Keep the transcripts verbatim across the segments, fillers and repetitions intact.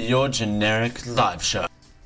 your generic live show.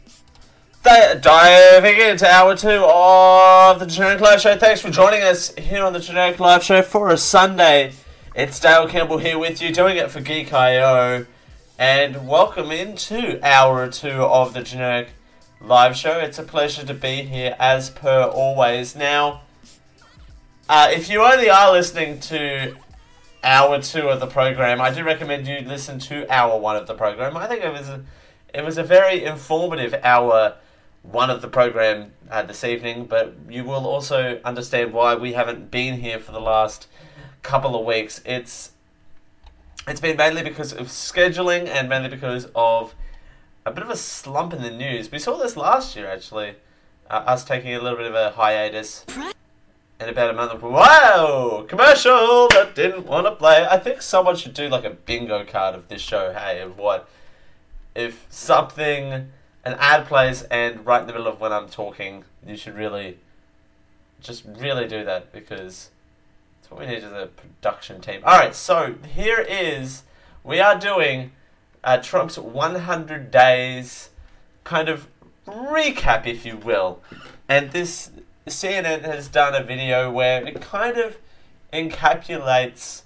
Diving into hour two of the Generic Live Show. Thanks for joining us here on the Generic Live Show for a Sunday. It's Dale Campbell here with you, doing it for Geek dot I O. And welcome into hour two of the Generic Live Show. It's a pleasure to be here as per always. Now, uh, if you only are listening to hour two of the program, I do recommend you listen to hour one of the program. I think it was a, it was a very informative hour one of the program uh, this evening, but you will also understand why we haven't been here for the last couple of weeks. It's it's been mainly because of scheduling and mainly because of a bit of a slump in the news. We saw this last year, actually, uh, us taking a little bit of a hiatus. In about a month, wow, commercial that didn't want to play. I think someone should do like a bingo card of this show. Hey, of what if something, an ad plays, and right in the middle of when I'm talking, you should really, just really do that, because that's what we need as a production team. Alright, so here is, we are doing uh, Trump's one hundred days kind of recap, if you will. And this, C N N has done a video where it kind of encapsulates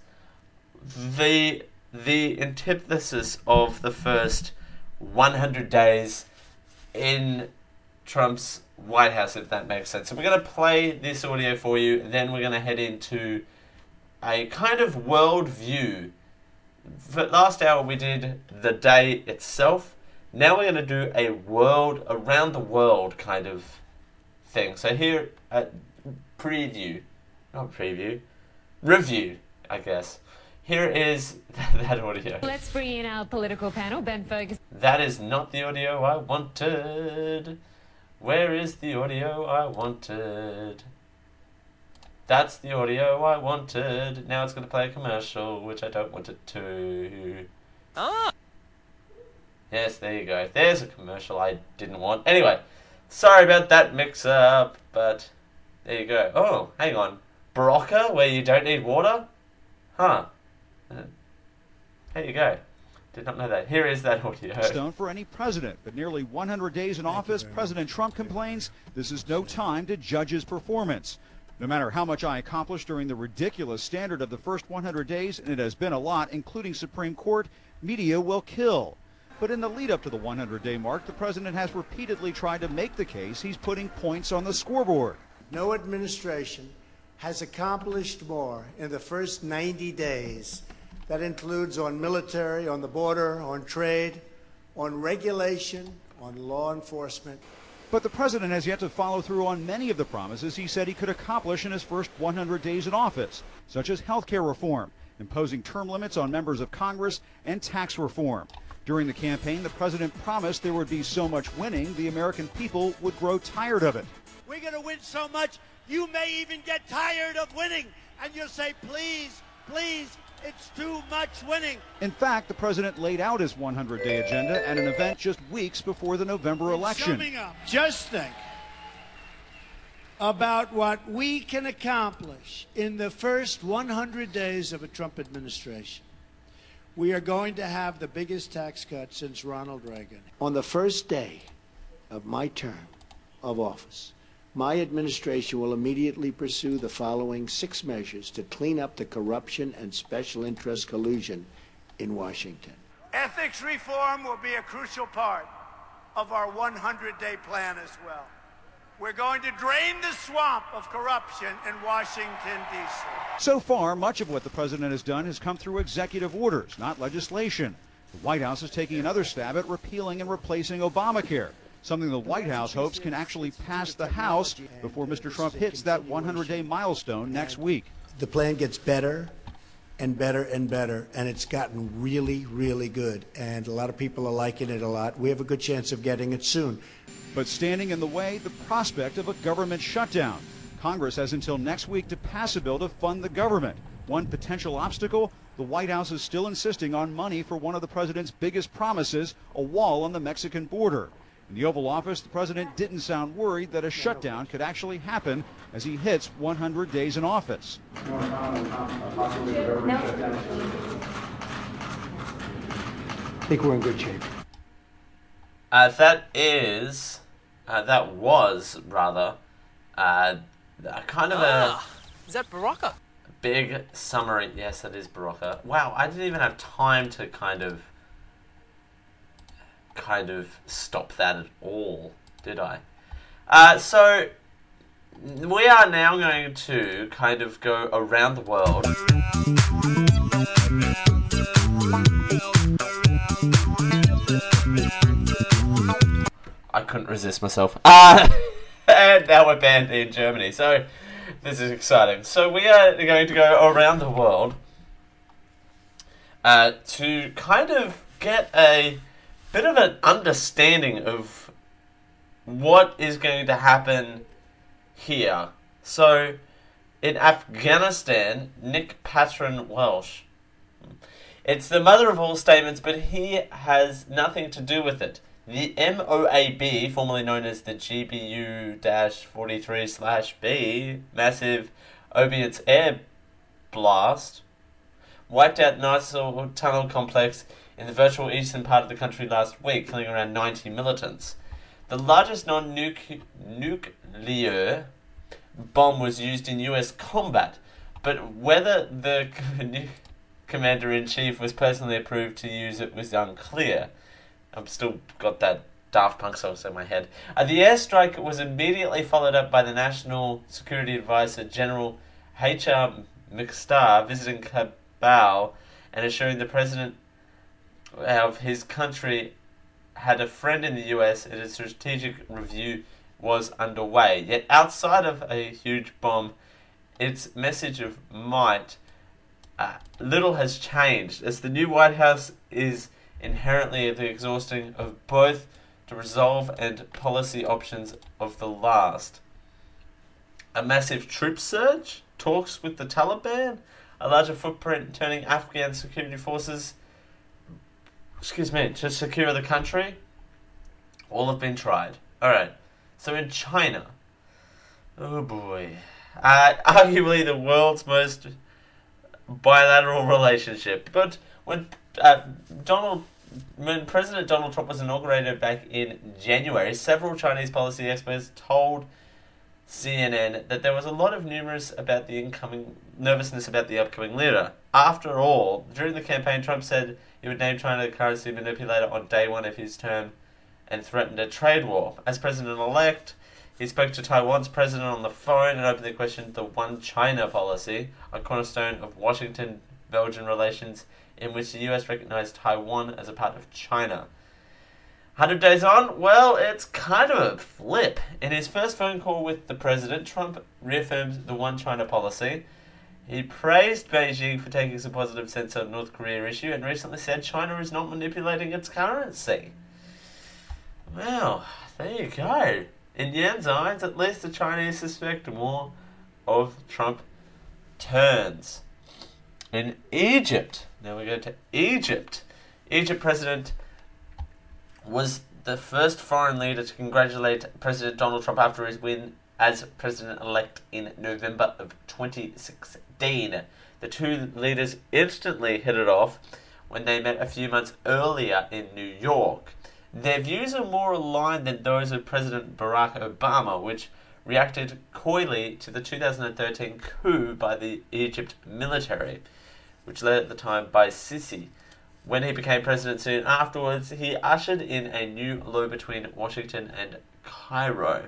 the, the antithesis of the first one hundred days in Trump's White House, if that makes sense. So we're going to play this audio for you, and then we're going to head into a kind of world view. For last hour we did the day itself. Now we're going to do a world, around the world kind of thing. So here, uh, preview, not preview, review, I guess. Here is that audio. Let's bring in our political panel, Ben Ferguson. That is not the audio I wanted. Where is the audio I wanted? That's the audio I wanted. Now it's going to play a commercial, which I don't want it to. Ah. Yes, there you go. There's a commercial I didn't want. Anyway, sorry about that mix-up, but there you go. Oh, hang on. Barocca, where you don't need water? Huh. There you go. Did not know that. Here is that audio. Stone for any president, but nearly one hundred days in office, President Trump complains this is no time to judge his performance. No matter how much I accomplished during the ridiculous standard of the first one hundred days, and it has been a lot, including Supreme Court, media will kill. But in the lead up to the one hundred day mark, the president has repeatedly tried to make the case he's putting points on the scoreboard. No administration has accomplished more in the first ninety days. That includes on military, on the border, on trade, on regulation, on law enforcement. But the president has yet to follow through on many of the promises he said he could accomplish in his first one hundred days in office, such as health care reform, imposing term limits on members of Congress, and tax reform. During the campaign, the president promised there would be so much winning, the American people would grow tired of it. We're going to win so much, you may even get tired of winning. And you'll say, please, please, it's too much winning. In fact, the president laid out his one hundred day agenda at an event just weeks before the November election. Summing up, just think about what we can accomplish in the first one hundred days of a Trump administration. We are going to have the biggest tax cut since Ronald Reagan. On the first day of my term of office, my administration will immediately pursue the following six measures to clean up the corruption and special interest collusion in Washington. Ethics reform will be a crucial part of our one hundred day plan as well. We're going to drain the swamp of corruption in Washington, D C So far, much of what the president has done has come through executive orders, not legislation. The White House is taking another stab at repealing and replacing Obamacare, something the White House hopes can actually pass the House before Mister Trump hits that one hundred day milestone next week. The plan gets better and better and better, and it's gotten really, really good. And a lot of people are liking it a lot. We have a good chance of getting it soon. But standing in the way, the prospect of a government shutdown. Congress has until next week to pass a bill to fund the government. One potential obstacle, the White House is still insisting on money for one of the president's biggest promises, a wall on the Mexican border. In the Oval Office, the president didn't sound worried that a shutdown could actually happen as he hits one hundred days in office. I think we're in good shape. Uh, that is, uh, that was rather, uh, a kind of ah, is that Baraka? a big summary. Yes, that is Baraka. Wow, I didn't even have time to kind of, kind of stop that at all, did I? Uh, so we are now going to kind of go around the world. I couldn't resist myself. Uh, and now we're banned in Germany. So this is exciting. So we are going to go around the world uh, to kind of get a bit of an understanding of what is going to happen here. So in Afghanistan, Nick Patron Welsh. It's the mother of all statements, but he has nothing to do with it. The M O A B, formerly known as the G B U forty-three slash B, massive Obiets air blast, wiped out Nisil tunnel complex in the virtual eastern part of the country last week, killing around ninety militants. The largest non-nuclear bomb was used in U S combat, but whether the Commander-in-Chief was personally approved to use it was unclear. I've still got that Daft Punk song in my head. Uh, the airstrike was immediately followed up by the National Security Advisor General H R McStar visiting Kabul and assuring the president of his country had a friend in the U S and a strategic review was underway. Yet outside of a huge bomb, its message of might, uh, little has changed, as the new White House is inherently the exhausting of both the resolve and policy options of the last. A massive troop surge, talks with the Taliban, a larger footprint turning Afghan security forces, excuse me, to secure the country, all have been tried. Alright, so in China, oh boy, uh, arguably the world's most bilateral relationship, but when Uh, Donald, when President Donald Trump was inaugurated back in January, several Chinese policy experts told C N N that there was a lot of numerous about the incoming nervousness about the upcoming leader. After all, during the campaign, Trump said he would name China the currency manipulator on day one of his term and threatened a trade war. As president-elect, he spoke to Taiwan's president on the phone and openly questioned the One China policy, a cornerstone of Washington-Belgian relations in which the U S recognized Taiwan as a part of China. one hundred days on, well, it's kind of a flip. In his first phone call with the president, Trump reaffirmed the One China policy. He praised Beijing for taking some positive sense on the North Korea issue and recently said China is not manipulating its currency. Well, there you go. In Yan's eyes, at least the Chinese suspect more of Trump turns. In Egypt, now we go to Egypt. Egypt president was the first foreign leader to congratulate President Donald Trump after his win as president-elect in November of twenty sixteen. The two leaders instantly hit it off when they met a few months earlier in New York. Their views are more aligned than those of President Barack Obama, which reacted coyly to the two thousand thirteen coup by the Egypt military, which led at the time by Sisi. When he became president soon afterwards, he ushered in a new law between Washington and Cairo.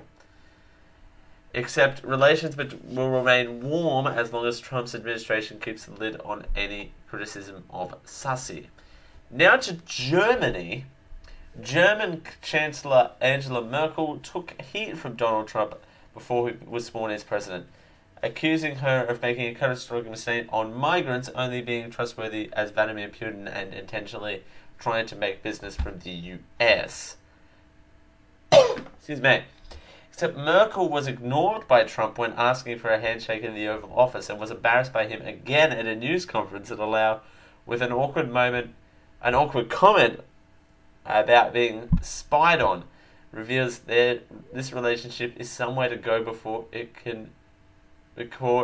Except relations will remain warm as long as Trump's administration keeps the lid on any criticism of Sisi. Now to Germany. German Chancellor Angela Merkel took heat from Donald Trump before he was sworn as president, accusing her of making a catastrophic mistake on migrants only being trustworthy as Vladimir Putin and intentionally trying to make business from the U S. Excuse me. Except Merkel was ignored by Trump when asking for a handshake in the Oval Office and was embarrassed by him again at a news conference that allowed, with an awkward moment, an awkward comment about being spied on, reveals that this relationship is somewhere to go before it can record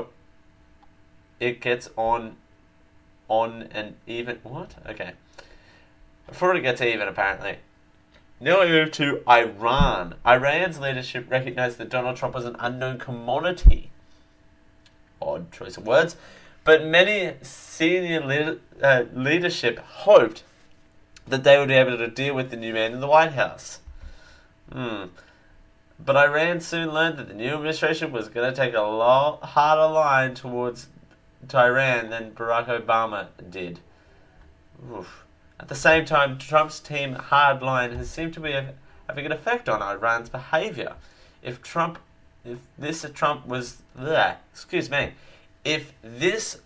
it gets on on an even what? Okay. Before it gets even, apparently. Now we move to Iran. Iran's leadership recognized that Donald Trump was an unknown commodity. Odd choice of words. But many senior leader, uh, leadership hoped that they would be able to deal with the new man in the White House. Hmm. But Iran soon learned that the new administration was going to take a lot harder line towards to Iran than Barack Obama did. Oof. At the same time, Trump's team hard line has seemed to be having an effect on Iran's behaviour. If Trump, if this Trump was, bleh, excuse me, if this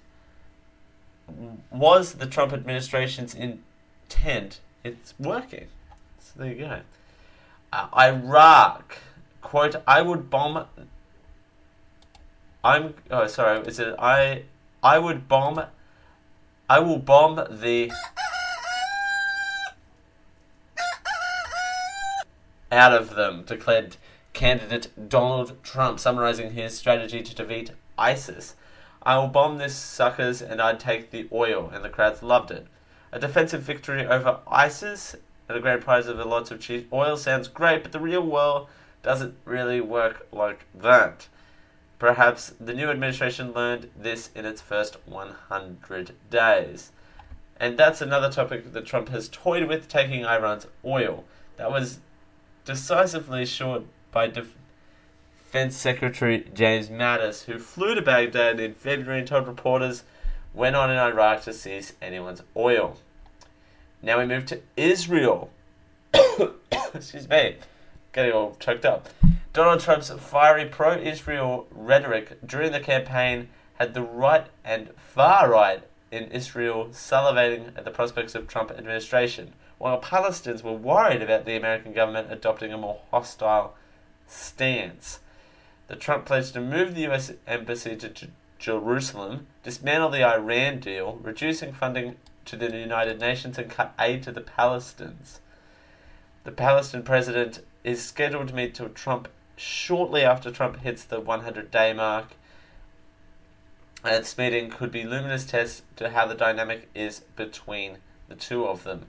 was the Trump administration's intent, it's working. So there you go. Uh, Iraq, quote, I would bomb. I'm. Oh, sorry. Is it I? I would bomb. I will bomb the. out of them, declared candidate Donald Trump, summarizing his strategy to defeat ISIS. I will bomb these suckers and I'd take the oil, and the crowds loved it. A defensive victory over ISIS and a grand prize of lots of cheap oil sounds great, but the real world doesn't really work like that. Perhaps the new administration learned this in its first one hundred days. And that's another topic that Trump has toyed with, taking Iran's oil. That was decisively short by Defense Secretary James Mattis, who flew to Baghdad in February and told reporters went on in Iraq to seize anyone's oil. Now we move to Israel. Excuse me, getting all choked up. Donald Trump's fiery pro-Israel rhetoric during the campaign had the right and far right in Israel salivating at the prospects of Trump administration, while Palestinians were worried about the American government adopting a more hostile stance. The Trump pledged to move the U S embassy to J- Jerusalem, dismantle the Iran deal, reducing funding to the United Nations, and cut aid to the Palestinians. The Palestinian president is scheduled to meet with Trump shortly after Trump hits the one hundred day mark. And this meeting could be a luminous test to how the dynamic is between the two of them.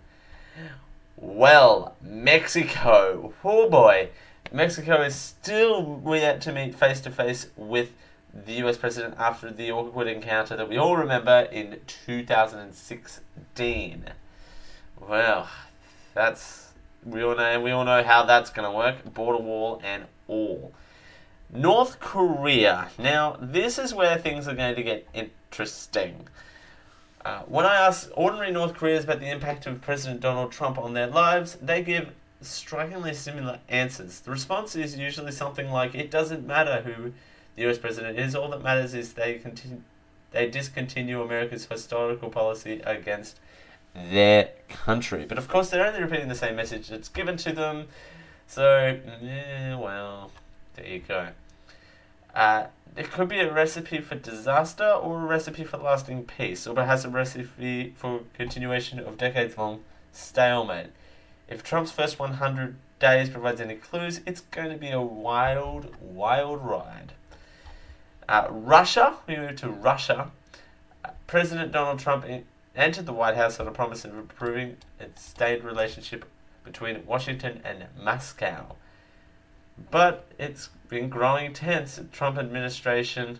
Well, Mexico. Oh boy. Mexico is still yet to meet face to face with the U S president after the awkward encounter that we all remember in two thousand sixteen. Well, that's we all know we all know how that's going to work, border wall and all. North Korea. Now, this is where things are going to get interesting. Uh, when I ask ordinary North Koreans about the impact of President Donald Trump on their lives, they give strikingly similar answers. The response is usually something like, it doesn't matter who the U S president is, all that matters is they continue, they discontinue America's historical policy against their country. But of course, they're only repeating the same message that's given to them, so, eh, well, there you go. Uh, it could be a recipe for disaster or a recipe for lasting peace, or perhaps a recipe for continuation of decades-long stalemate. If Trump's first one hundred days provides any clues, it's going to be a wild, wild ride. Uh, Russia, we move to Russia. Uh, President Donald Trump in- entered the White House on a promise of improving its stained relationship between Washington and Moscow. But it's been growing tense. The Trump administration,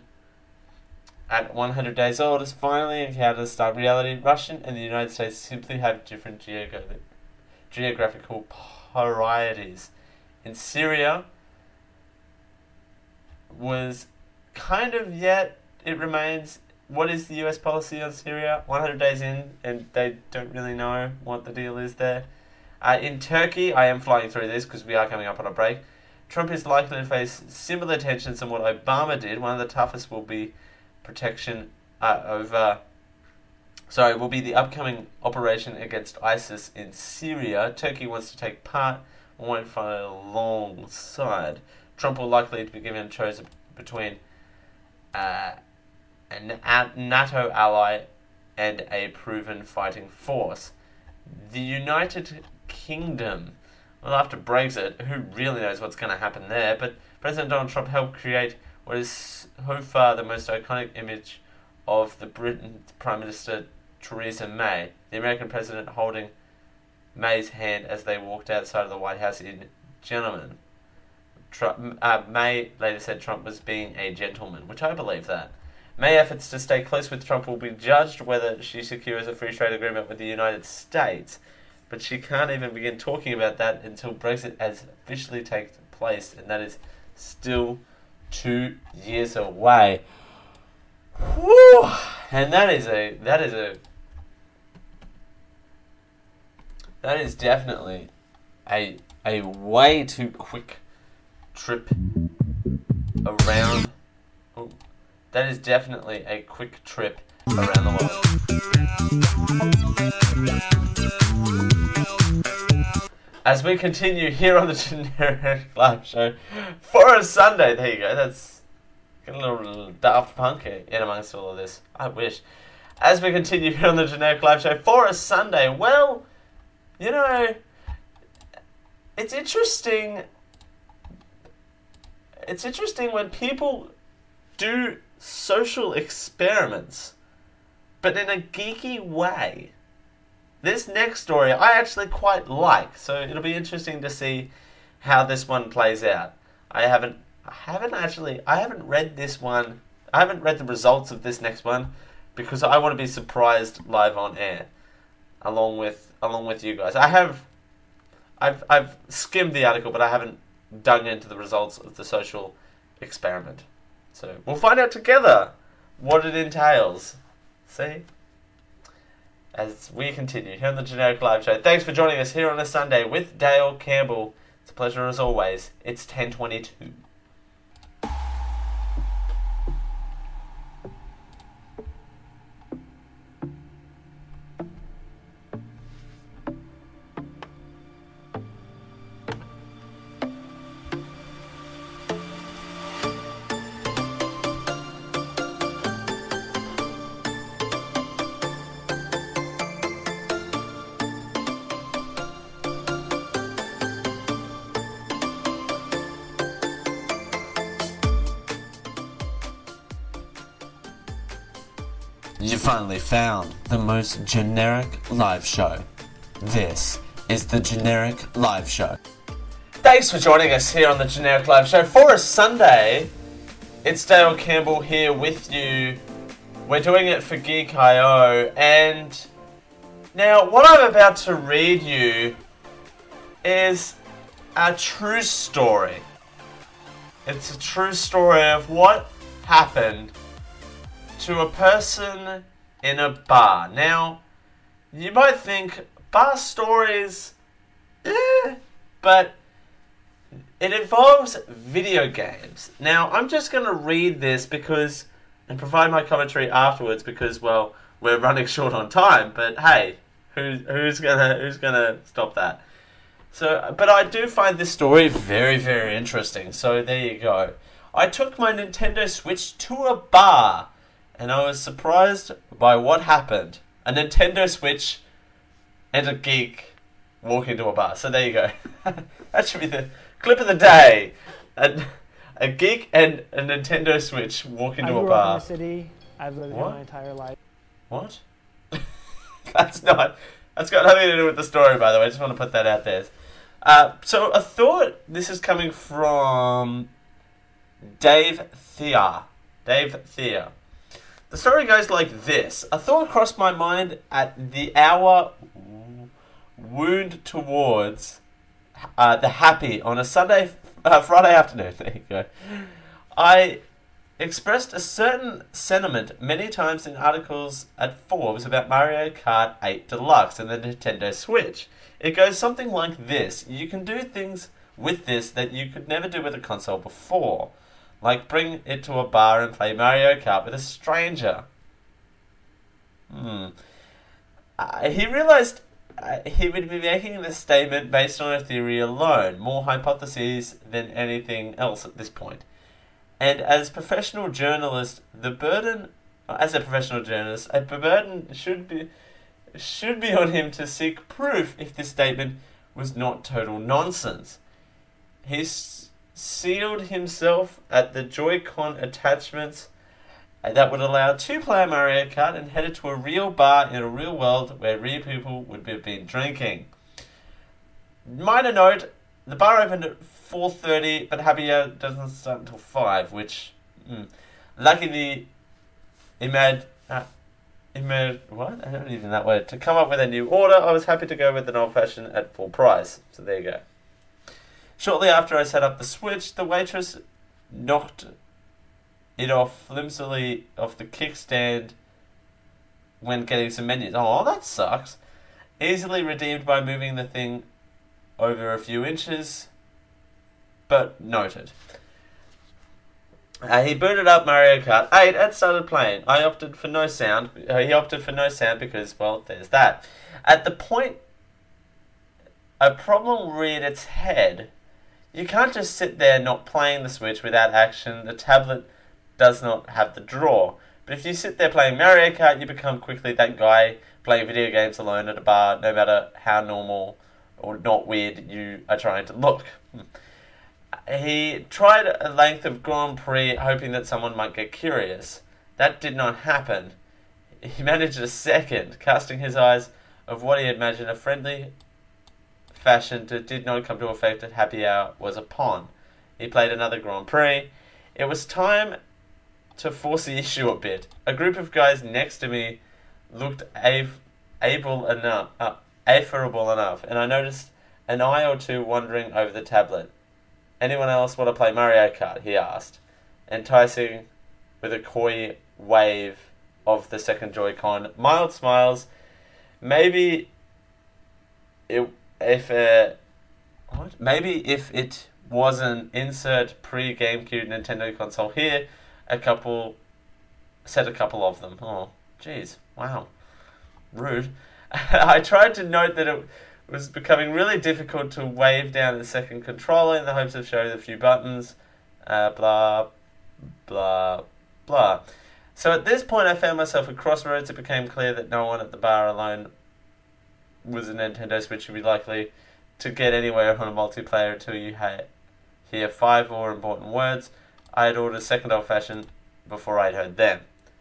at one hundred days old, has finally encountered a stark reality. Russia and the United States simply have different geographic, geographical priorities. In Syria, was kind of yet, it remains, what is the U S policy on Syria? one hundred days in, and they don't really know what the deal is there. Uh, in Turkey, I am flying through this because we are coming up on a break. Trump is likely to face similar tensions than what Obama did. One of the toughest will be protection uh, over... Sorry, will be the upcoming operation against ISIS in Syria. Turkey wants to take part and won't fight alongside. Trump will likely be given a choice between uh, a NATO ally and a proven fighting force. The United Kingdom... Well, after Brexit, who really knows what's going to happen there? But President Donald Trump helped create what is so far the most iconic image of the Britain Prime Minister Theresa May, the American president holding May's hand as they walked outside of the White House in gentlemen. Trump, uh, May later said Trump was being a gentleman, which I believe that. May efforts to stay close with Trump will be judged whether she secures a free trade agreement with the United States, but she can't even begin talking about that until Brexit has officially taken place, and that is still two years away. Whew. And that is a that is a that is definitely a a way too quick trip around. Oh, that is definitely a quick trip around the world. As we continue here on the Generic Live Show for a Sunday, there you go. That's getting a little Daft Punk in amongst all of this. I wish. As we continue here on the Generic Live Show for a Sunday, well, you know, it's interesting. It's interesting when people do social experiments, but in a geeky way. This next story I actually quite like, so it'll be interesting to see how this one plays out. I haven't, I haven't actually, I haven't read this one. I haven't read the results of this next one because I want to be surprised live on air, along with along with you guys. I have, I've I've skimmed the article, but I haven't dug into the results of the social experiment. So we'll find out together what it entails. See? As we continue here on the Generic Live Show. Thanks for joining us here on a Sunday with Dale Campbell. It's a pleasure as always. It's ten twenty-two. You finally found the most generic live show. This is the Generic Live Show. Thanks for joining us here on the Generic Live Show for a Sunday. It's Dale Campbell here with you. We're doing it for Geek dot I O, and now what I'm about to read you is a true story. It's a true story of what happened to a person in a bar. Now, you might think bar stories, eh, but it involves video games. Now, I'm just going to read this because, and provide my commentary afterwards because, well, we're running short on time. But hey, who's who's gonna who's gonna stop that? So, but I do find this story very very interesting. So there you go. I took my Nintendo Switch to a bar, and I was surprised by what happened. A Nintendo Switch and a geek walk into a bar. So there you go. That should be the clip of the day. A, a geek and a Nintendo Switch walk into I grew a bar. up in the city. I've lived What? here my entire life. What? That's not... That's got nothing to do with the story, by the way. I just want to put that out there. Uh, so I thought this is coming from Dave Thea. Dave Thea. The story goes like this. A thought crossed my mind at the hour wound towards uh, the happy on a Sunday, uh, Friday afternoon. There you go. I expressed a certain sentiment many times in articles at Forbes about Mario Kart eight Deluxe and the Nintendo Switch. It goes something like this. You can do things with this that you could never do with a console before. Like bring it to a bar and play Mario Kart with a stranger. Hmm. Uh, he realized uh, he would be making this statement based on a theory alone, more hypotheses than anything else at this point. And as professional journalist, the burden, as a professional journalist, a burden should be should be on him to seek proof if this statement was not total nonsense. He's sealed himself at the Joy-Con attachments that would allow two-player Mario Kart and headed to a real bar in a real world where real people would have been drinking. minor note, the bar opened at four thirty, but happy hour doesn't start until five, which, mm, luckily, Imad, uh, Imad, what? I don't even know that word. To come up with a new order, I was happy to go with an old-fashioned at full price. So there you go. Shortly after I set up the switch, the waitress knocked it off flimsily off the kickstand when getting some menus. Oh, that sucks. Easily redeemed by moving the thing over a few inches, but noted. Uh, he booted up Mario Kart eight and started playing. I opted for no sound. Uh, he opted for no sound because, well, there's that. At the point a problem reared its head, you can't just sit there not playing the Switch without action. The tablet does not have the draw. But if you sit there playing Mario Kart, you become quickly that guy playing video games alone at a bar, no matter how normal or not weird you are trying to look. He tried a length of Grand Prix hoping that someone might get curious. That did not happen. He managed a second, casting his eyes of what he had imagined a friendly fashion that did not come to effect at happy hour was upon. He played another Grand Prix. It was time to force the issue a bit. A group of guys next to me looked av- able enough, uh, afferable enough, and I noticed an eye or two wandering over the tablet. Anyone else want to play Mario Kart? He asked, enticing with a coy wave of the second Joy-Con. Mild smiles. Maybe it, if uh, what? Maybe if it was an insert pre-GameCube Nintendo console here, a couple set a couple of them. Oh, jeez, wow, rude. I tried to note that it was becoming really difficult to wave down the second controller in the hopes of showing a few buttons, uh, blah, blah, blah. So at this point I found myself at crossroads. It became clear that no one at the bar alone was a Nintendo Switch would be likely to get anywhere on a multiplayer until you had hear five more important words. I had ordered a second old-fashioned before I'd heard them.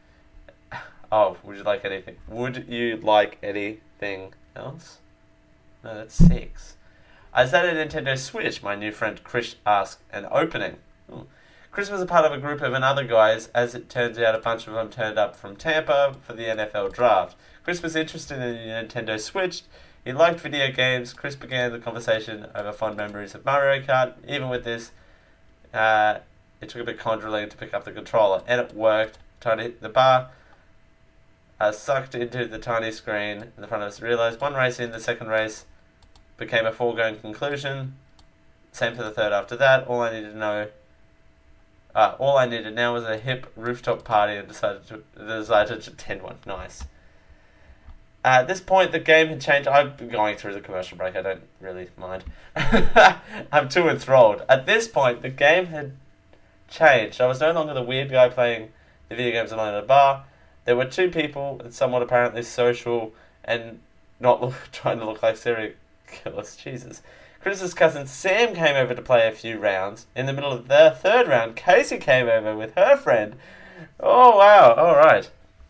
Oh, would you like anything? Would you like anything else? No, that's six. I sat at a Nintendo Switch, my new friend Chris asked, an opening. Ooh. Chris was a part of a group of other guys. As it turns out, a bunch of them turned up from Tampa for the N F L draft. Chris was interested in the Nintendo Switch. He liked video games. Chris began the conversation over fond memories of Mario Kart. Even with this, uh, it took a bit conjuring to pick up the controller, and it worked. Tiny, the bar uh, sucked into the tiny screen in the front of us. Realized one race in, the second race became a foregone conclusion. Same for the third after that. All I needed to know, uh, all I needed now was a hip rooftop party, and decided to decided to attend one. Nice. Uh, at this point, the game had changed. I've been going through the commercial break. I don't really mind. I'm too enthralled. At this point, the game had changed. I was no longer the weird guy playing the video games alone at a bar. There were two people, and somewhat apparently social, and not look, trying to look like serial killers. Jesus. Chris's cousin Sam came over to play a few rounds. In the middle of the third round, Casey came over with her friend. Oh, wow. All right.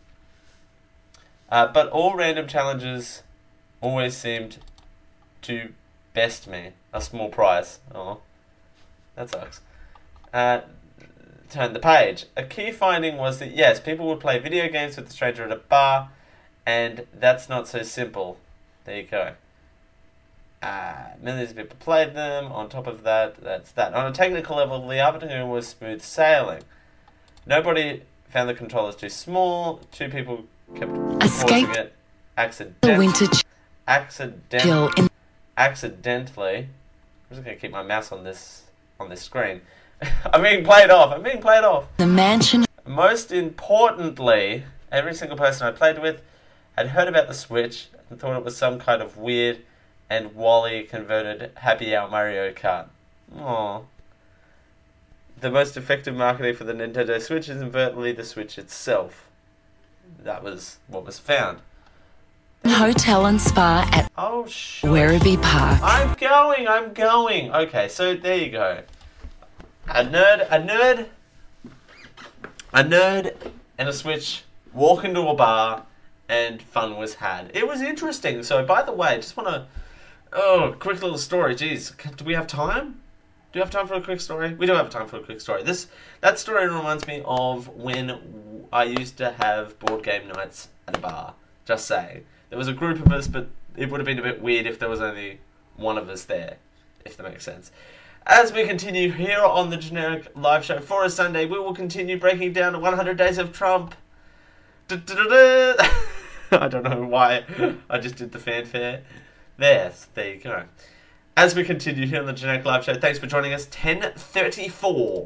Uh, but all random challenges always seemed to best me. A small prize. Oh, that sucks. Uh, turn the page. A key finding was that, yes, people would play video games with a stranger at a bar, and that's not so simple. There you go. Uh, millions of people played them. On top of that, that's that. On a technical level, the afternoon was smooth sailing. Nobody found the controllers too small. Two people kept Escape forcing it accident- the winter accident- chill in accidentally. I'm just going to keep my mouse on this on this screen. I'm being played off. I'm being played off. the mansion. Most importantly, every single person I played with had heard about the Switch and thought it was some kind of weird and Wally converted happy hour Mario Kart. Aww. The most effective marketing for the Nintendo Switch is inadvertently the Switch itself. That was what was found. Hotel and spa at Oh, shit. Werribee Park. I'm going, I'm going. Okay, so there you go. A nerd, a nerd, a nerd and a Switch walk into a bar and fun was had. It was interesting. So, by the way, I just want to Oh, quick little story. Jeez, do we have time? Do we have time for a quick story? We do have time for a quick story. This that story reminds me of when I used to have board game nights at a bar. Just saying. There was a group of us, but it would have been a bit weird if there was only one of us there, if that makes sense. As we continue here on the Generic Live Show for a Sunday, we will continue breaking down one hundred Days of Trump. Da-da-da-da. I don't know why I just did the fanfare. There, there you go. As we continue here on the Generic Live Show, thanks for joining us. ten thirty-four.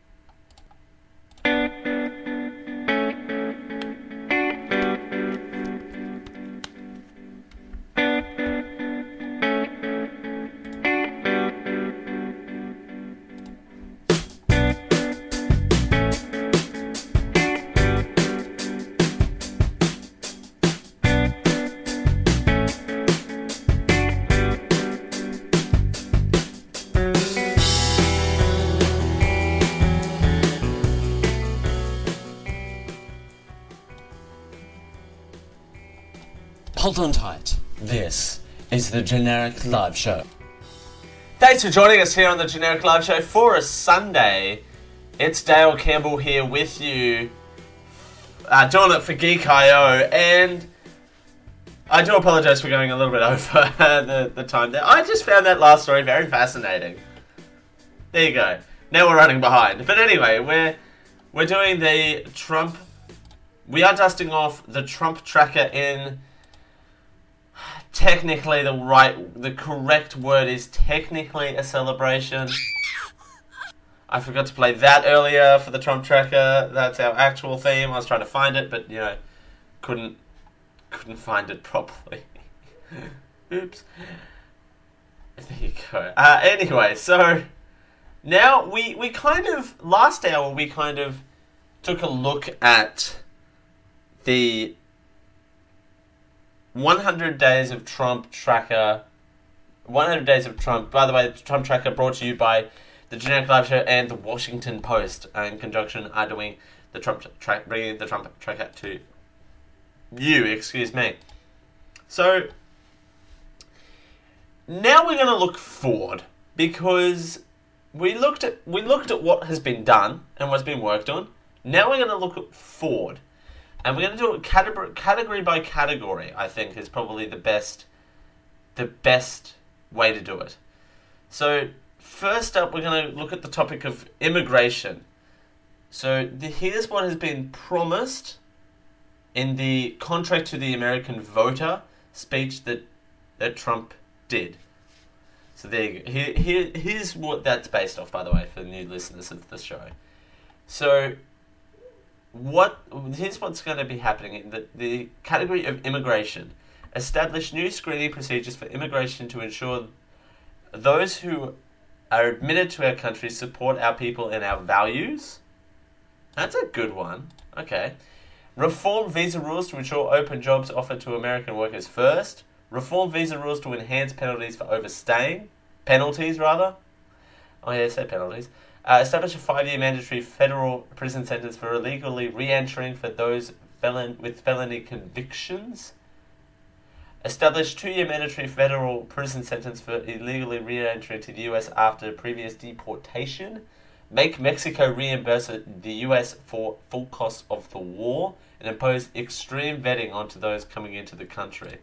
Hold on tight. This is the Generic Live Show. Thanks for joining us here on the Generic Live Show for a Sunday. It's Dale Campbell here with you, uh, doing it for Geek dot I O, and I do apologise for going a little bit over the, the time there. I just found that last story very fascinating. There you go. Now we're running behind. But anyway, we're we're doing the Trump... We are dusting off the Trump tracker in... Technically, the right, the correct word is technically a celebration. I forgot to play that earlier for the Trump tracker. That's our actual theme. I was trying to find it, but you know, couldn't, couldn't find it properly. Oops. There you go. Uh, anyway, so now we we kind of last hour we kind of took a look at the one hundred Days of Trump tracker. one hundred Days of Trump. By the way, the Trump tracker brought to you by the Generic Live Show and the Washington Post, uh, in conjunction, are doing the Trump track, bringing the Trump tracker to you. Excuse me. So now we're going to look forward, because we looked at we looked at what has been done and what's been worked on. Now we're going to look forward. And we're going to do it category, category by category, I think, is probably the best the best way to do it. So, first up, we're going to look at the topic of immigration. So, the, here's what has been promised in the contract to the American voter speech that, that Trump did. So, there you go. Here, here, here's what that's based off, by the way, for the new listeners of the show. So... What here's what's going to be happening in the, the category of immigration. Establish new screening procedures for immigration to ensure those who are admitted to our country support our people and our values. That's a good one. Okay. Reform visa rules to ensure open jobs offered to American workers first. Reform visa rules to enhance penalties for overstaying. Penalties, rather. Oh yeah, say penalties. Uh, establish a five-year mandatory federal prison sentence for illegally re-entering for those felon with felony convictions. Establish two-year mandatory federal prison sentence for illegally re-entering to the U S after previous deportation. Make Mexico reimburse the U S for full costs of the war, and impose extreme vetting onto those coming into the country.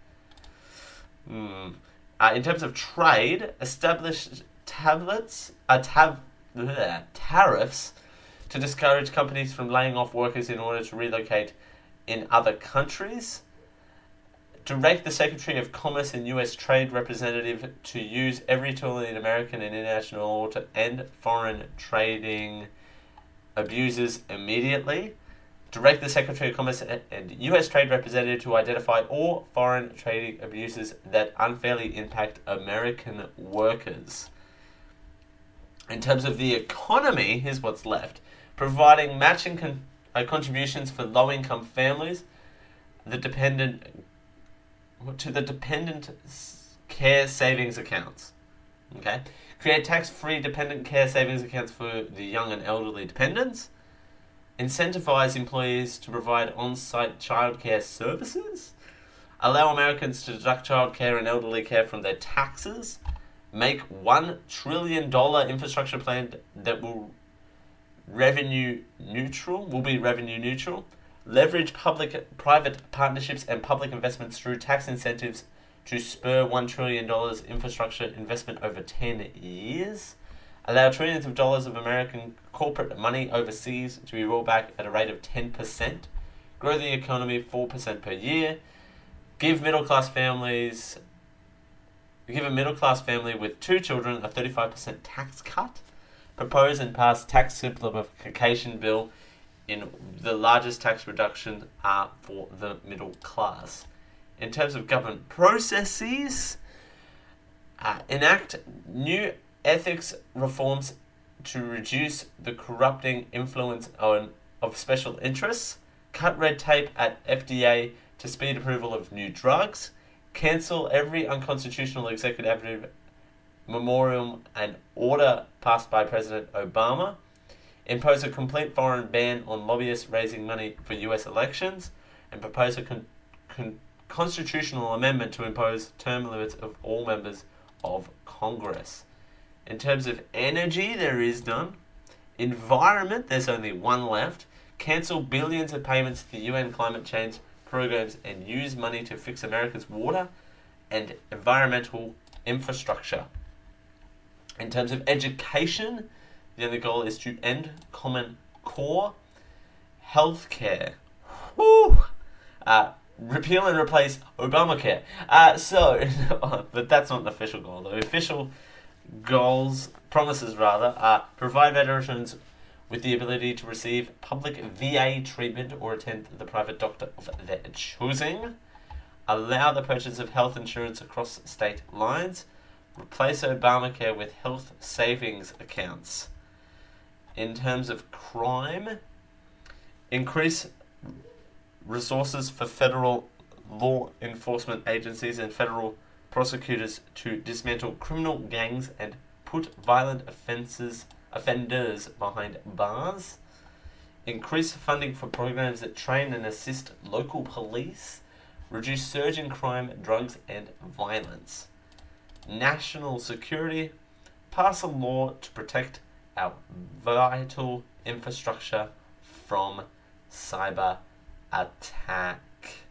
Hmm. Uh, in terms of trade, establish tablets, uh, tab. Bleh, tariffs to discourage companies from laying off workers in order to relocate in other countries. Direct the Secretary of Commerce and U S Trade Representative to use every tool in American and international law to end foreign trading abuses immediately. Direct the Secretary of Commerce and U S Trade Representative to identify all foreign trading abuses that unfairly impact American workers. In terms of the economy, here's what's left. Providing matching con- uh, contributions for low-income families, the dependent to the dependent care savings accounts. Okay, create tax-free dependent care savings accounts for the young and elderly dependents. Incentivize employees to provide on-site childcare services. Allow Americans to deduct child care and elderly care from their taxes. Make one trillion dollars infrastructure plan that will revenue neutral, will be revenue neutral. Leverage public-private partnerships and public investments through tax incentives to spur one trillion dollars infrastructure investment over ten years. Allow trillions of dollars of American corporate money overseas to be rolled back at a rate of ten percent. Grow the economy four percent per year. Give middle-class families... Give a middle-class family with two children a thirty-five percent tax cut. Propose and pass tax simplification bill in the largest tax reduction uh, for the middle class. In terms of government processes, uh, enact new ethics reforms to reduce the corrupting influence on, of special interests. Cut red tape at F D A to speed approval of new drugs. Cancel every unconstitutional executive memorial and order passed by President Obama. Impose a complete foreign ban on lobbyists raising money for U S elections. And propose a con- con- constitutional amendment to impose term limits of all members of Congress. In terms of energy, there is none. Environment, there's only one left. Cancel billions of payments to the U N climate change programs and use money to fix America's water and environmental infrastructure. In terms of education, the only goal is to end Common Core. Healthcare. Woo! Uh, repeal and replace Obamacare. Uh, so, but that's not an official goal. The official goals, promises rather, are provide veterans with the ability to receive public V A treatment or attend the private doctor of their choosing. Allow the purchase of health insurance across state lines. Replace Obamacare with health savings accounts. In terms of crime, increase resources for federal law enforcement agencies and federal prosecutors to dismantle criminal gangs and put violent offences offenders behind bars. Increase funding for programs that train and assist local police. Reduce surge in crime, drugs, and violence. National security. Pass a law to protect our vital infrastructure from cyber attack.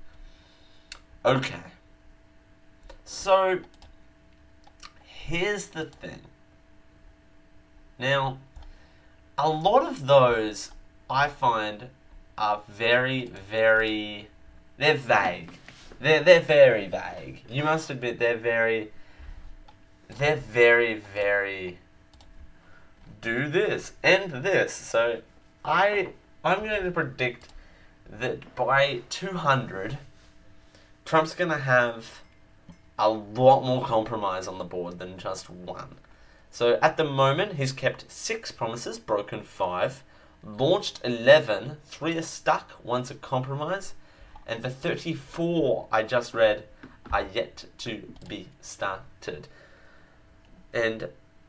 Okay. So, here's the thing. Now, a lot of those I find are very, very... They're vague. They're, they're very vague. You must admit they're very... They're very, very... Do this and this. So, I, I'm going to predict that by two hundred, Trump's going to have a lot more compromise on the board than just one. So at the moment, he's kept six promises, broken five, launched eleven, three are stuck, one's a compromise, and the thirty-four I just read are yet to be started. And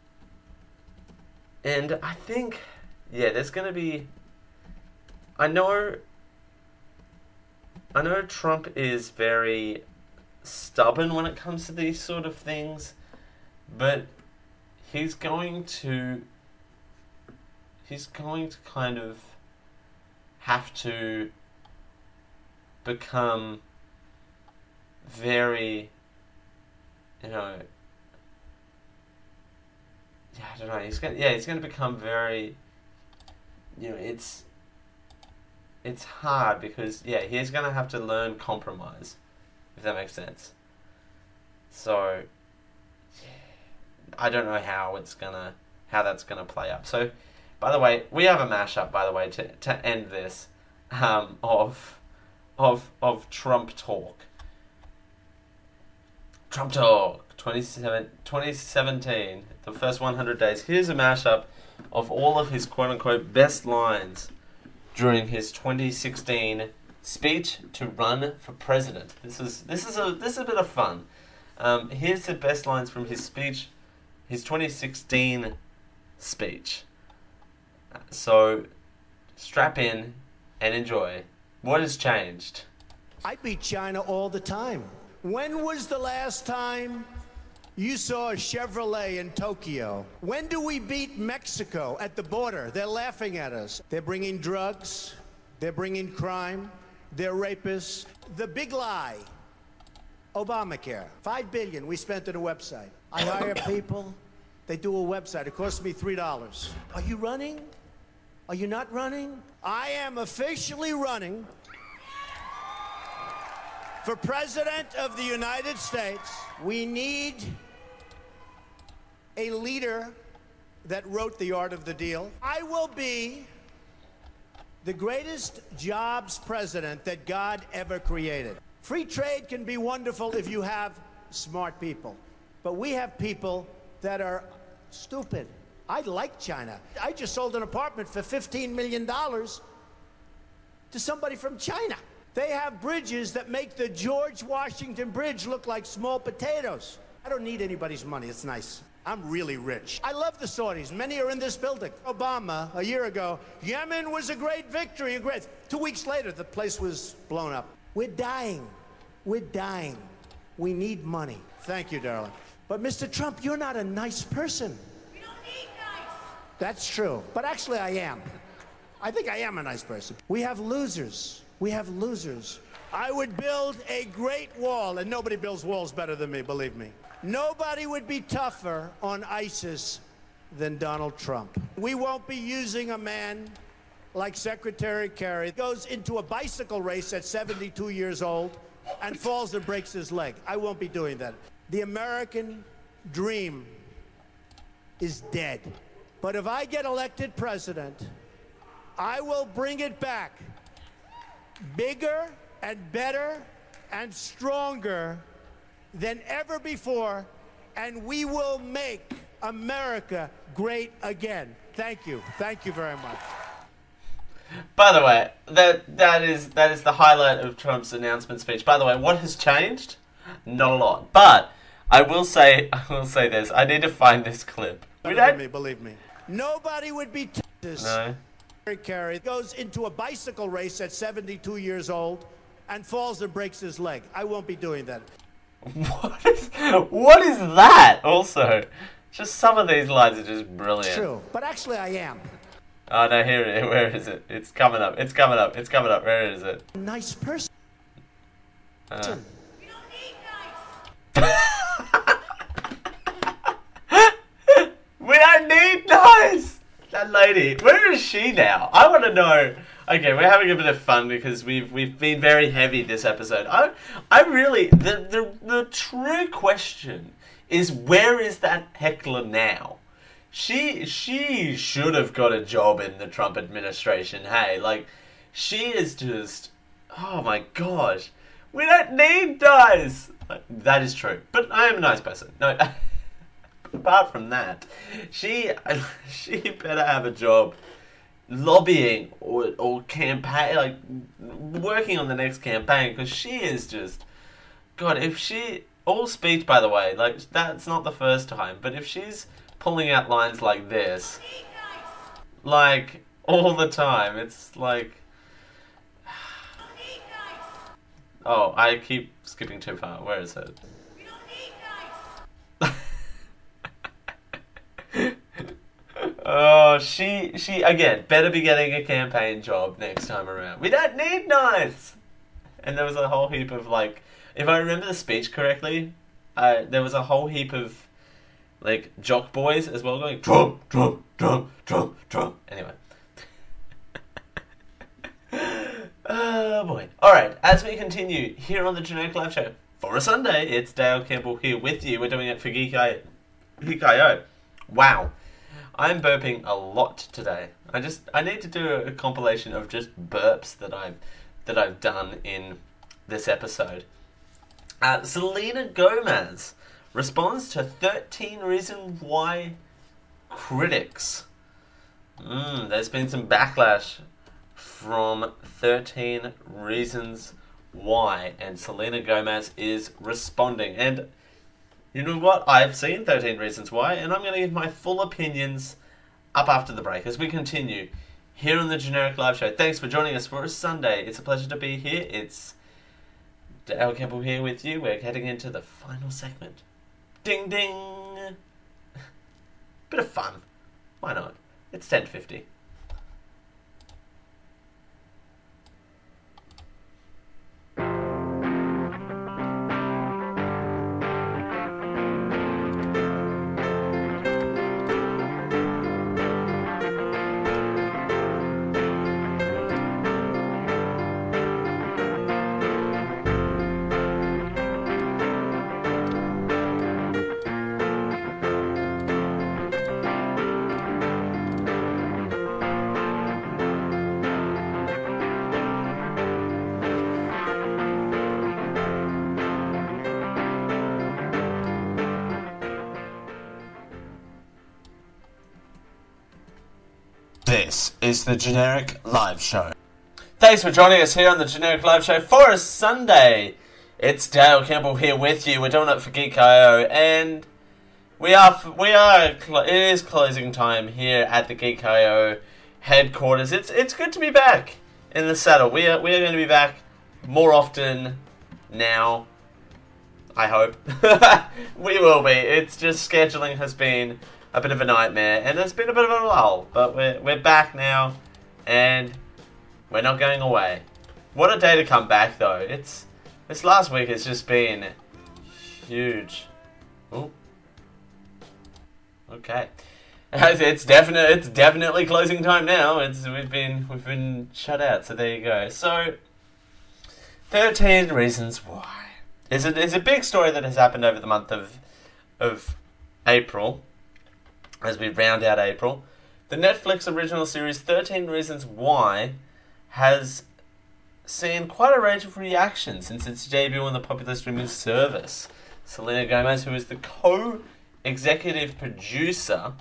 and I think, yeah, there's going to be, I know, I know Trump is very stubborn when it comes to these sort of things, but he's going to, he's going to kind of have to become very, you know, yeah, I don't know, he's going to, yeah, he's going to become very, you know, it's, it's hard because, yeah, he's going to have to learn compromise, if that makes sense. So, I don't know how it's gonna, how that's gonna play up. So, by the way, we have a mashup, by the way, to to end this, um, of, of of Trump talk. Trump talk, twenty seventeen, the first one hundred days. Here's a mashup of all of his quote unquote best lines during his twenty sixteen speech to run for president. This is this is a this is a bit of fun. Um, here's the best lines from his speech. His twenty sixteen speech. So, strap in and enjoy. What has changed? I beat China all the time. When was the last time you saw a Chevrolet in Tokyo? When do we beat Mexico at the border? They're laughing at us. They're bringing drugs. They're bringing crime. They're rapists. The big lie, Obamacare. Five billion we spent on a website. I hire people. They do a website. It costs me three dollars. Are you running? Are you not running? I am officially running for President of the United States. We need a leader that wrote The Art of the Deal. I will be the greatest jobs president that God ever created. Free trade can be wonderful if you have smart people, but we have people that are stupid. I like China. I just sold an apartment for fifteen million dollars to somebody from China. They have bridges that make the George Washington Bridge look like small potatoes. I don't need anybody's money. It's nice. I'm really rich. I love the Saudis. Many are in this building. Obama, a year ago, Yemen was a great victory. A great. Two weeks later, the place was blown up. We're dying. We're dying. We need money. Thank you, darling. But Mister Trump, you're not a nice person. We don't need nice. That's true. But actually, I am. I think I am a nice person. We have losers. We have losers. I would build a great wall, and nobody builds walls better than me, believe me. Nobody would be tougher on ISIS than Donald Trump. We won't be using a man like Secretary Kerry, goes into a bicycle race at seventy-two years old and falls and breaks his leg. I won't be doing that. The American dream is dead. But if I get elected president, I will bring it back bigger and better and stronger than ever before, and we will make America great again. Thank you. Thank you very much. By the way, that that is that is the highlight of Trump's announcement speech. By the way, what has changed? Not a lot. But I will say I will say this. I need to find this clip. Believe me, believe me. Nobody would be Texas. No. Kerry goes into a bicycle race at seventy-two years old and falls and breaks his leg. I won't be doing that. What is what is that? Also, just some of these lines are just brilliant. True, but actually I am. Oh no, here it is. Where is it? It's coming up. It's coming up. It's coming up. Where is it? Nice person. Uh. We don't need nice. We don't need nice. That lady, where is she now? I want to know. Okay, we're having a bit of fun because we've we've been very heavy this episode. I I really the the the true question is, where is that heckler now? She she should have got a job in the Trump administration. Hey, like, she is just, oh my gosh, we don't need nice. That is true, but I am a nice person. No. Apart from that, she she better have a job lobbying or or campaign, like working on the next campaign, because she is just, God, if she, all speech, by the way, like, that's not the first time, but if she's pulling out lines like this, like, all the time, it's like, oh, I keep skipping too far. Where is it? Oh, she, she, again, better be getting a campaign job next time around. We don't need nice! And there was a whole heap of, like, if I remember the speech correctly, uh, there was a whole heap of, like, jock boys as well going, Trump, Trump, Trump, Trump, Trump. Anyway. Oh, boy. Alright, as we continue here on the Generic Live Show, for a Sunday, it's Dale Campbell here with you. We're doing it for Geek I O. Wow. I'm burping a lot today. I just I need to do a compilation of just burps that I've that I've done in this episode. Uh, Selena Gomez responds to thirteen Reasons Why critics. Mm, there's been some backlash from thirteen Reasons Why, and Selena Gomez is responding. And you know what? I've seen thirteen Reasons Why, and I'm going to give my full opinions up after the break as we continue here on the Generic Live Show. Thanks for joining us for a Sunday. It's a pleasure to be here. It's Al Campbell here with you. We're heading into the final segment. Ding ding! Bit of fun. Why not? It's ten fifty. This is the Generic Live Show. Thanks for joining us here on the Generic Live Show for a Sunday. It's Dale Campbell here with you. We're doing it for Geek I O, and we are we are it is closing time here at the Geek I O headquarters. It's it's good to be back in the saddle. We are we are going to be back more often now. I hope we will be. It's just scheduling has been a bit of a nightmare, and there's been a bit of a lull, but we're we're back now, and we're not going away. What a day to come back, though. It's this last week has just been huge. Ooh. Okay, it's definite. It's definitely closing time now. It's we've been we've been shut out. So there you go. So thirteen reasons why is it is a big story that has happened over the month of of April. As we round out April, the Netflix original series thirteen Reasons Why has seen quite a range of reactions since its debut on the popular streaming service. Selena Gomez, who is the co-executive producer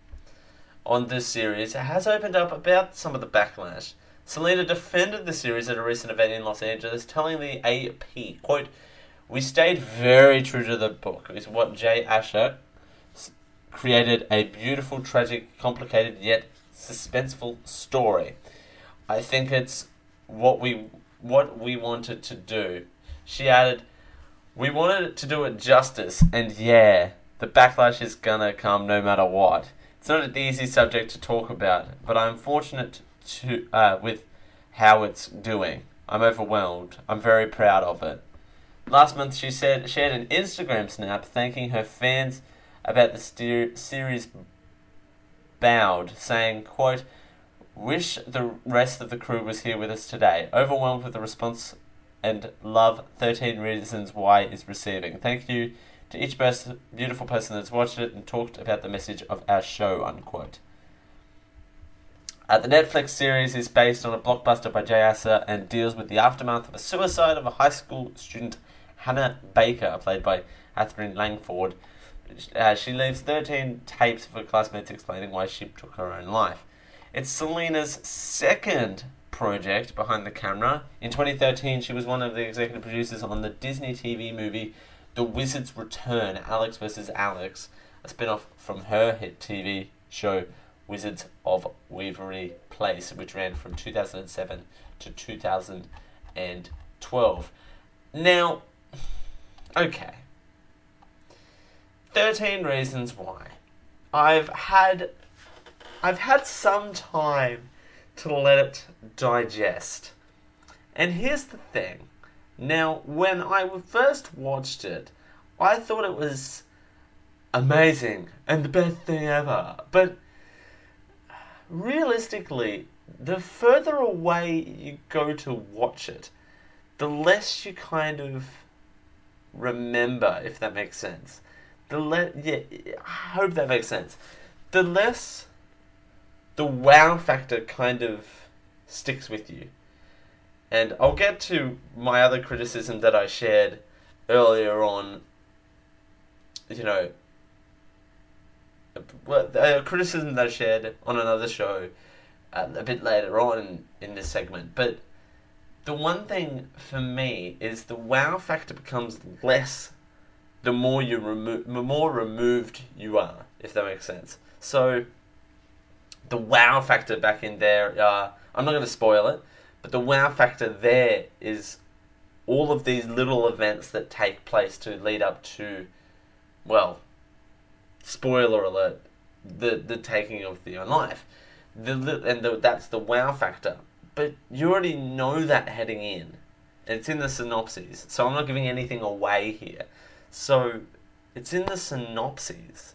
on this series, has opened up about some of the backlash. Selena defended the series at a recent event in Los Angeles, telling the A P, quote, "We stayed very true to the book," is what Jay Asher created a beautiful, tragic, complicated, yet suspenseful story. I think it's what we what we wanted to do. She added, "We wanted to do it justice, and yeah, the backlash is gonna come no matter what. It's not an easy subject to talk about, but I'm fortunate to uh, with how it's doing. I'm overwhelmed. I'm very proud of it." Last month, she said shared an Instagram snap thanking her fans about the steer- series Bowed, saying, quote, "Wish the rest of the crew was here with us today. Overwhelmed with the response and love thirteen Reasons Why is receiving. Thank you to each person, beautiful person that's watched it and talked about the message of our show," unquote. Uh, the Netflix series is based on a blockbuster by Jay Asher and deals with the aftermath of a suicide of a high school student, Hannah Baker, played by Catherine Langford. Uh, she leaves thirteen tapes for classmates explaining why she took her own life. It's Selena's second project behind the camera. In twenty thirteen, she was one of the executive producers on the Disney T V movie The Wizard's Return, Alex versus Alex, a spin-off from her hit T V show Wizards of Waverly Place, which ran from two thousand seven to two thousand twelve. Now, okay. thirteen Reasons Why. I've had I've had some time to let it digest. And here's the thing. Now, when I first watched it, I thought it was amazing and the best thing ever. But realistically, the further away you go to watch it, the less you kind of remember, if that makes sense. The le- yeah, I hope that makes sense. The less the wow factor kind of sticks with you. And I'll get to my other criticism that I shared earlier on, you know, a criticism that I shared on another show uh, a bit later on in, in this segment. But the one thing for me is the wow factor becomes less the more you remo- the more removed you are, if that makes sense. So the wow factor back in there, uh, I'm not going to spoil it, but the wow factor there is all of these little events that take place to lead up to, well, spoiler alert, the the taking of the own life. The, and the, that's the wow factor. But you already know that heading in. It's in the synopses, so I'm not giving anything away here. So, it's in the synopses.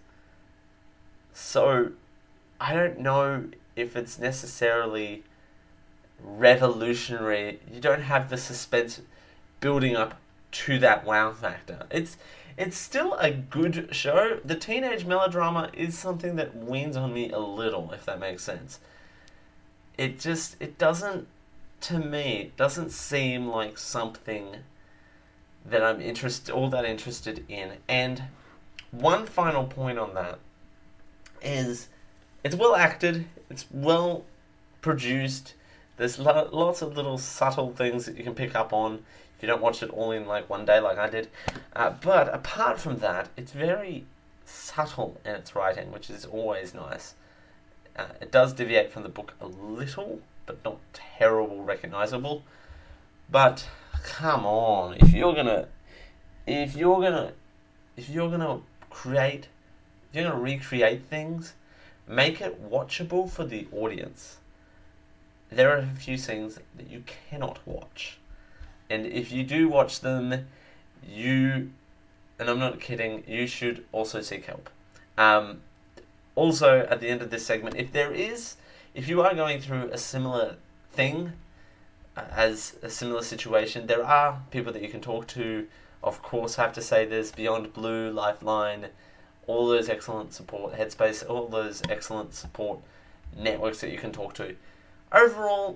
So, I don't know if it's necessarily revolutionary. You don't have the suspense building up to that wow factor. It's it's still a good show. The teenage melodrama is something that weans on me a little, if that makes sense. It just, it doesn't, to me, it doesn't seem like something that I'm interested, all that interested in. And one final point on that is, it's well acted, it's well produced. There's lo- lots of little subtle things that you can pick up on if you don't watch it all in like one day like I did. Uh, but apart from that, it's very subtle in its writing, which is always nice. Uh, it does deviate from the book a little, but not terrible recognizable. But come on, if you're gonna, if you're gonna, if you're gonna create, if you're gonna recreate things, make it watchable for the audience. There are a few things that you cannot watch. And if you do watch them, you, and I'm not kidding, you should also seek help. Um, also, at the end of this segment, if there is, if you are going through a similar thing, uh, as a similar situation, there are people that you can talk to. Of course, I have to say there's Beyond Blue, Lifeline, all those excellent support, Headspace, all those excellent support networks that you can talk to. Overall,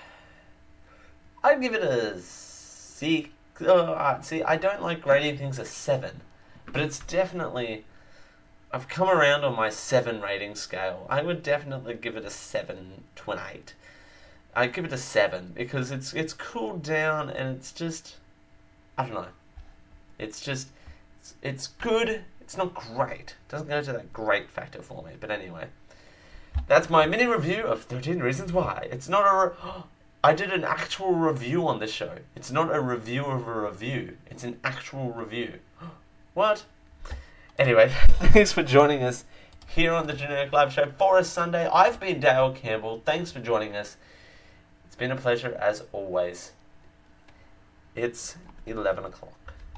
I'd give it a six. Uh, see, I don't like grading things a seven, but it's definitely, I've come around on my seven rating scale. I would definitely give it a seven to an eight. I'd give it a seven because it's it's cooled down and it's just, I don't know. It's just, it's, it's good. It's not great. It doesn't go to that great factor for me. But anyway, that's my mini review of thirteen Reasons Why. It's not a... Re- I did an actual review on this show. It's not a review of a review. It's an actual review. What? Anyway, thanks for joining us here on the Generic Live Show for a Sunday. I've been Dale Campbell. Thanks for joining us. It's been a pleasure as always. It's eleven o'clock.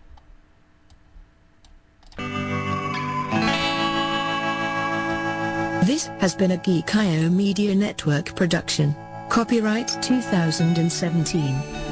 This has been a Geek I O Media Network production. Copyright two thousand seventeen.